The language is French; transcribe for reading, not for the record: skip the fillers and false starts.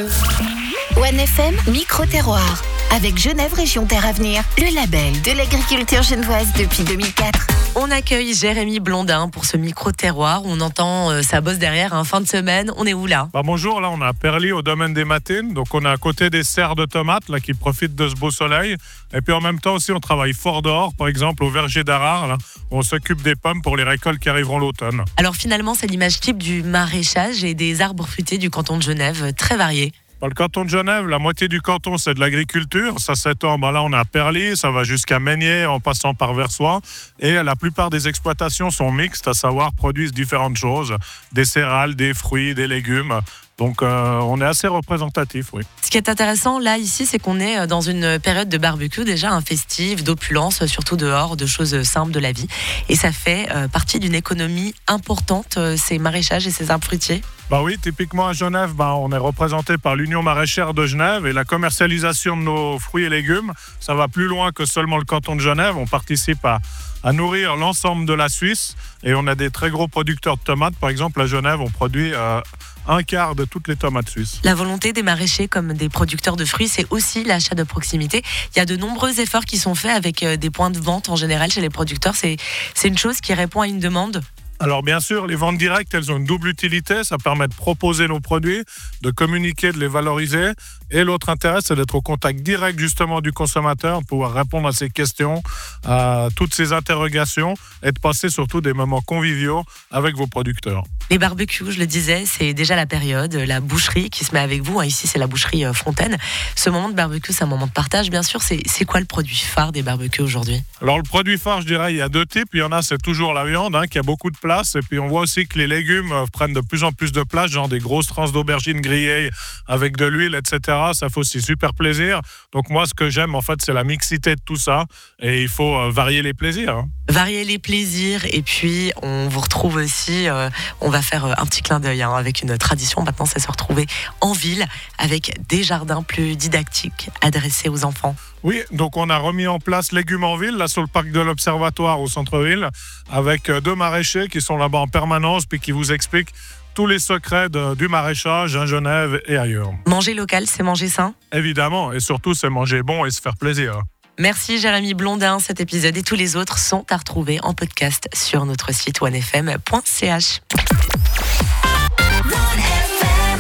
OneFM Micro-terroir. Avec Genève Région Terre Avenir, le label de l'agriculture genevoise depuis 2004. On accueille Jérémy Blondin pour ce micro-terroir. On entend sa bosse derrière, fin de semaine. On est où là ? Bonjour, là on est à Perly au domaine des Matines. Donc on est à côté des serres de tomates là, qui profitent de ce beau soleil. Et puis en même temps aussi on travaille fort dehors, par exemple au verger d'Arard. Là, où on s'occupe des pommes pour les récoltes qui arriveront l'automne. Alors finalement c'est l'image type du maraîchage et des arbres fruités du canton de Genève, très variés. Dans le canton de Genève, la moitié du canton, c'est de l'agriculture. Ça s'étend, là, on est à Perly, ça va jusqu'à Meignier, en passant par Versoix. Et la plupart des exploitations sont mixtes, à savoir produisent différentes choses. Des céréales, des fruits, des légumes. Donc, on est assez représentatif, oui. Ce qui est intéressant, là, ici, c'est qu'on est dans une période de barbecue, déjà un festif, d'opulence, surtout dehors, de choses simples de la vie. Et ça fait partie d'une économie importante, ces maraîchages et ces arbres fruitiers. Oui, typiquement à Genève, on est représenté par l'Union maraîchère de Genève et la commercialisation de nos fruits et légumes, ça va plus loin que seulement le canton de Genève. On participe à nourrir l'ensemble de la Suisse et on a des très gros producteurs de tomates. Par exemple, à Genève, on produit un quart de toutes les tomates suisses. La volonté des maraîchers comme des producteurs de fruits, c'est aussi l'achat de proximité. Il y a de nombreux efforts qui sont faits avec des points de vente en général chez les producteurs. C'est une chose qui répond à une demande. Alors bien sûr, les ventes directes, elles ont une double utilité. Ça permet de proposer nos produits, de communiquer, de les valoriser. Et l'autre intérêt, c'est d'être au contact direct justement du consommateur, de pouvoir répondre à ses questions, à toutes ses interrogations et de passer surtout des moments conviviaux avec vos producteurs. Les barbecues, je le disais, c'est déjà la période, la boucherie qui se met avec vous. Ici, c'est la boucherie Fontaine. Ce moment de barbecue, c'est un moment de partage, bien sûr. C'est quoi le produit phare des barbecues aujourd'hui ? Alors le produit phare, je dirais, il y a deux types. Il y en a, c'est toujours la viande, qui a beaucoup de place. Et puis on voit aussi que les légumes prennent de plus en plus de place, genre des grosses tranches d'aubergines grillées avec de l'huile, etc. Ça fait aussi super plaisir. Donc moi, ce que j'aime, en fait, c'est la mixité de tout ça. Et il faut varier les plaisirs. Varier les plaisirs. Et puis, on vous retrouve aussi, on va faire un petit clin d'œil avec une tradition. Maintenant, c'est se retrouver en ville avec des jardins plus didactiques adressés aux enfants. Oui, donc on a remis en place Légumes en ville, là sur le parc de l'Observatoire au centre-ville, avec deux maraîchers qui sont là-bas en permanence, puis qui vous expliquent tous les secrets du maraîchage à Genève et ailleurs. Manger local, c'est manger sain ? Évidemment, et surtout c'est manger bon et se faire plaisir. Merci Jérémy Blondin. Cet épisode et tous les autres sont à retrouver en podcast sur notre site onefm.ch.